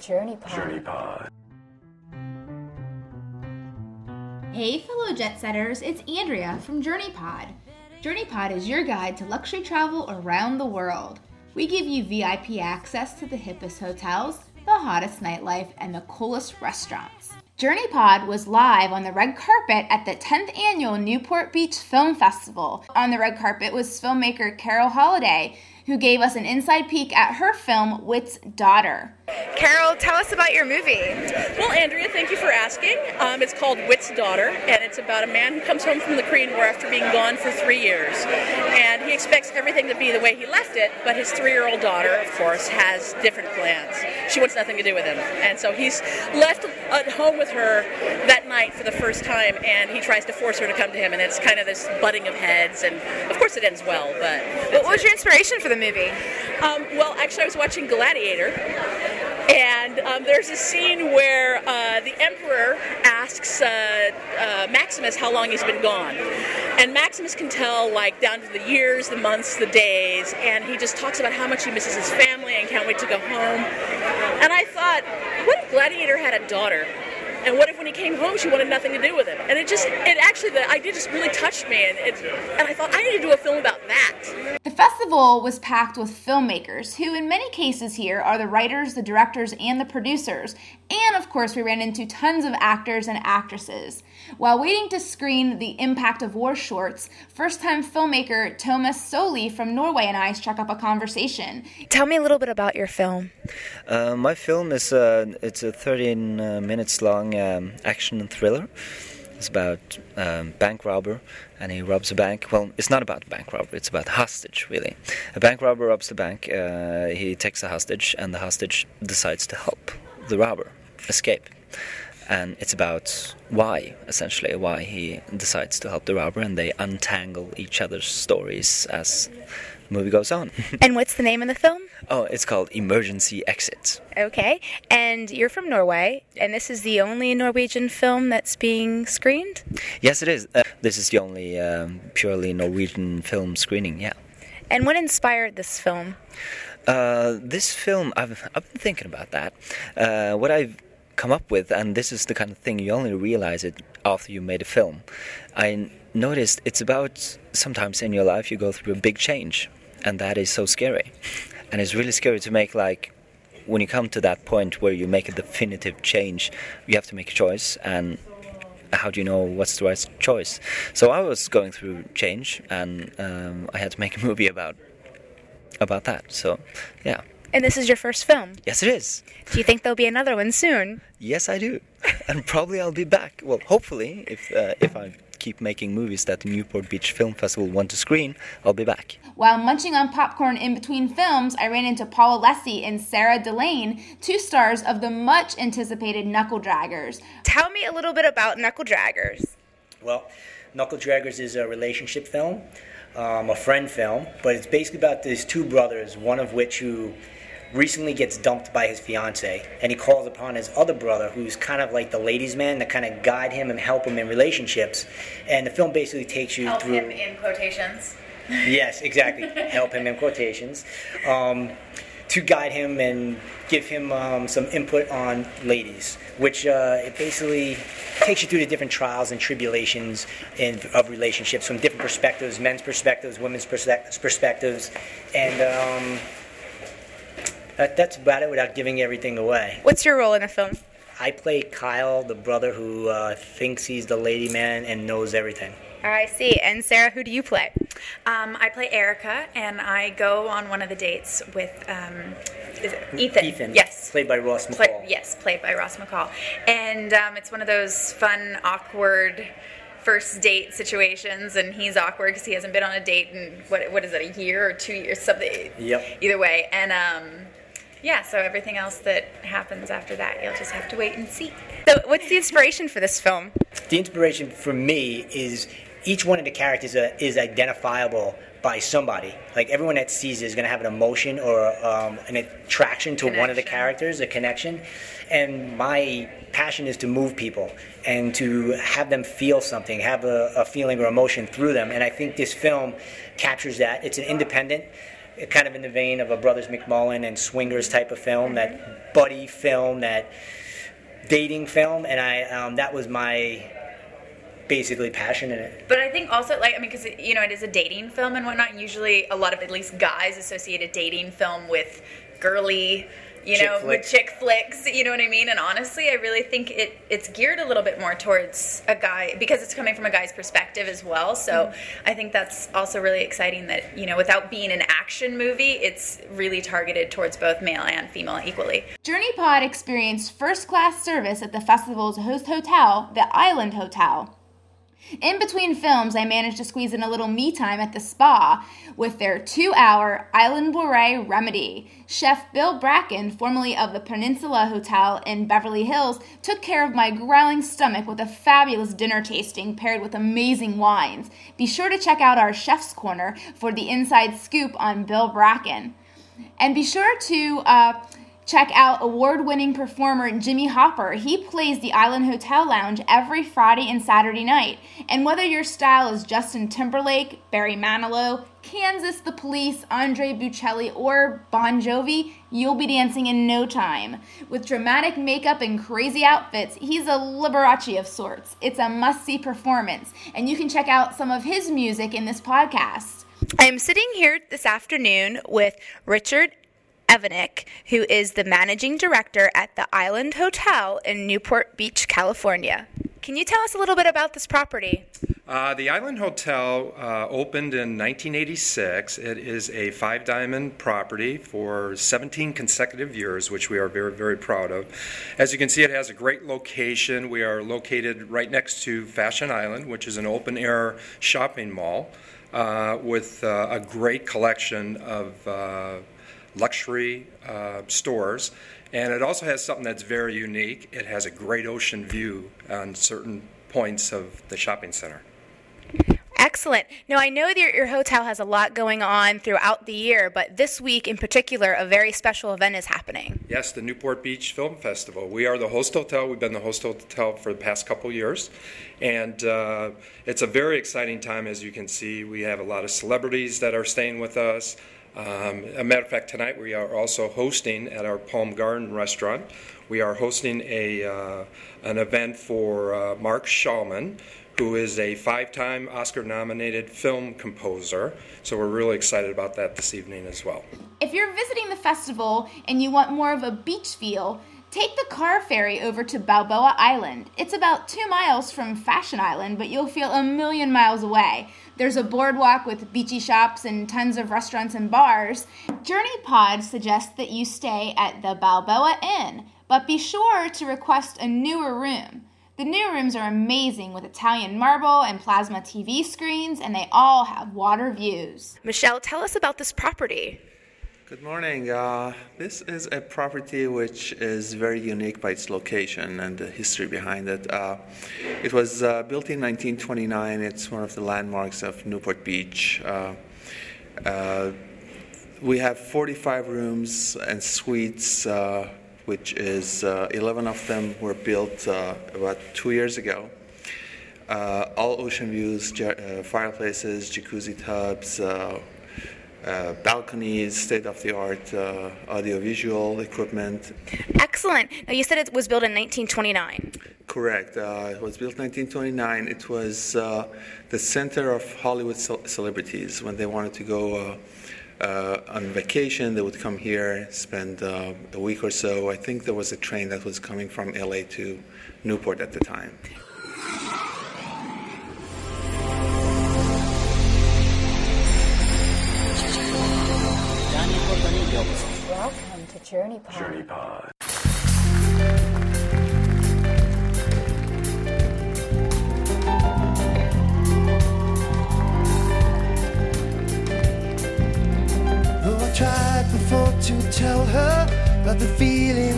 Journey Pod. Journey Pod. Hey fellow jet setters, it's Andrea from Journey Pod. Journey Pod is your guide to luxury travel around the world. We give you VIP access to the hippest hotels, the hottest nightlife, and the coolest restaurants. Journey Pod was live on the red carpet at the 10th annual Newport Beach Film Festival. On the red carpet was filmmaker Carol Holiday, who gave us an inside peek at her film, Wit's Daughter. Carol, tell us about your movie. Well, Andrea, thank you for asking. It's called Wit's Daughter, and it's about a man who comes home from the Korean War after being gone for 3 years. And he expects everything to be the way he left it, but his 3-year-old daughter, of course, has different plans. She wants nothing to do with him. And so he's left at home with her that night for the first time, and he tries to force her to come to him, and it's kind of this butting of heads, and of course it ends well, but... What was your inspiration for the movie? Well, actually, I was watching Gladiator, and there's a scene where the Emperor asks Maximus how long he's been gone. And Maximus can tell, like, down to the years, the months, the days, and he just talks about how much he misses his family and can't wait to go home. And I thought, what if Gladiator had a daughter? And what if when he came home, she wanted nothing to do with him? And the idea just really touched me, and I thought, I need to do a film about that. The festival was packed with filmmakers, who in many cases here are the writers, the directors, and the producers. And of course, we ran into tons of actors and actresses. While waiting to screen The Impact of War shorts, first-time filmmaker Thomas Soli from Norway and I struck up a conversation. Tell me a little bit about your film. My film is it's a 13 minutes long action and thriller. It's about bank robber, and he robs a bank. Well, it's not about bank robber, it's about hostage, really. A bank robber robs the bank, he takes a hostage, and the hostage decides to help the robber escape. And it's about why he decides to help the robber, and they untangle each other's stories as the movie goes on. And what's the name of the film? Oh, it's called Emergency Exit. Okay, and you're from Norway, and this is the only Norwegian film that's being screened? Yes, it is. This is the only purely Norwegian film screening, yeah. And what inspired this film? This film, I've been thinking about that. What I've come up with, and this is the kind of thing you only realize it after you made a film. I noticed it's about sometimes in your life you go through a big change, and that is so scary. And it's really scary to make, like, when you come to that point where you make a definitive change, you have to make a choice, and how do you know what's the right choice? So I was going through change, and I had to make a movie about that, so yeah. And this is your first film? Yes, it is. Do you think there'll be another one soon? Yes, I do. And probably I'll be back. Well, hopefully, if I keep making movies that the Newport Beach Film Festival want to screen, I'll be back. While munching on popcorn in between films, I ran into Paula Leslie and Sarah Delane, two stars of the much-anticipated Knuckle Draggers. Tell me a little bit about Knuckle Draggers. Well, Knuckle Draggers is a relationship film, a friend film, but it's basically about these two brothers, one of which who recently gets dumped by his fiancée, and he calls upon his other brother, who's kind of like the ladies' man, to kind of guide him and help him in relationships. And the film basically takes you through... Help him in quotations. Yes, exactly. Help him in quotations. To guide him and give him some input on ladies, which it basically takes you through the different trials and tribulations of relationships from different perspectives, men's perspectives, women's perspectives, and that's about it without giving everything away. What's your role in the film? I play Kyle, the brother who thinks he's the lady man and knows everything. I see. And Sarah, who do you play? I play Erica, and I go on one of the dates with is it Ethan? Ethan. Yes. Played by Ross McCall. Played by Ross McCall. And it's one of those fun, awkward first date situations, and he's awkward because he hasn't been on a date in, what is it, a year or 2 years, something. Yep. Either way. And so everything else that happens after that, you'll just have to wait and see. So what's the inspiration for this film? The inspiration for me is each one of the characters is identifiable by somebody. Like, everyone that sees it is going to have an emotion or an attraction to one of the characters, a connection. And my passion is to move people and to have them feel something, have a feeling or emotion through them. And I think this film captures that. It's an independent. kind of in the vein of a Brothers McMullen and Swingers type of film, that buddy film, that dating film, and that was my basically passion in it. But I think also, because it is a dating film and whatnot. Usually, a lot of at least guys associate a dating film with girly, with chick flicks. You know what I mean? And honestly, I really think it's geared a little bit more towards a guy because it's coming from a guy's perspective as well. So I think that's also really exciting that without being an action movie, it's really targeted towards both male and female equally. Journey Pod experienced first-class service at the festival's host hotel, the Island Hotel. In between films, I managed to squeeze in a little me time at the spa with their 2-hour Island Bourrée remedy. Chef Bill Bracken, formerly of the Peninsula Hotel in Beverly Hills, took care of my growling stomach with a fabulous dinner tasting paired with amazing wines. Be sure to check out our Chef's Corner for the inside scoop on Bill Bracken. And be sure to check out award-winning performer Jimmy Hopper. He plays the Island Hotel Lounge every Friday and Saturday night. And whether your style is Justin Timberlake, Barry Manilow, Kansas the Police, Andre Bocelli, or Bon Jovi, you'll be dancing in no time. With dramatic makeup and crazy outfits, he's a Liberace of sorts. It's a must-see performance, and you can check out some of his music in this podcast. I'm sitting here this afternoon with Richard Evanick, who is the managing director at the Island Hotel in Newport Beach, California. Can you tell us a little bit about this property? The Island Hotel opened in 1986. It is a 5-diamond property for 17 consecutive years, which we are very, very proud of. As you can see, it has a great location. We are located right next to Fashion Island, which is an open-air shopping mall with a great collection of luxury stores, and it also has something that's very unique. It has a great ocean view on certain points of the shopping center. Excellent. Now, I know that your hotel has a lot going on throughout the year, but this week in particular, a very special event is happening. Yes, the Newport Beach Film Festival. We are the host hotel. We've been the host hotel for the past couple years, and it's a very exciting time. As you can see, we have a lot of celebrities that are staying with us. A matter of fact, tonight we are also hosting at our Palm Garden restaurant. We are hosting an event for Mark Shulman, who is a 5-time Oscar-nominated film composer. So we're really excited about that this evening as well. If you're visiting the festival and you want more of a beach feel, take the car ferry over to Balboa Island. It's about 2 miles from Fashion Island, but you'll feel a million miles away. There's a boardwalk with beachy shops and tons of restaurants and bars. Journey Pod suggests that you stay at the Balboa Inn, but be sure to request a newer room. The new rooms are amazing with Italian marble and plasma TV screens, and they all have water views. Michelle, tell us about this property. Good morning. This is a property which is very unique by its location and the history behind it. It was built in 1929. It's one of the landmarks of Newport Beach. We have 45 rooms and suites, which is 11 of them were built about 2 years ago. All ocean views, fireplaces, jacuzzi tubs, balconies, state-of-the-art audiovisual equipment. Excellent. Now, you said it was built in 1929. Correct. It was built in 1929. It was the center of Hollywood celebrities. When they wanted to go on vacation, they would come here, spend a week or so. I think there was a train that was coming from LA to Newport at the time. Welcome to Journey Pod. Journey Pod. Though I tried before to tell her about the feeling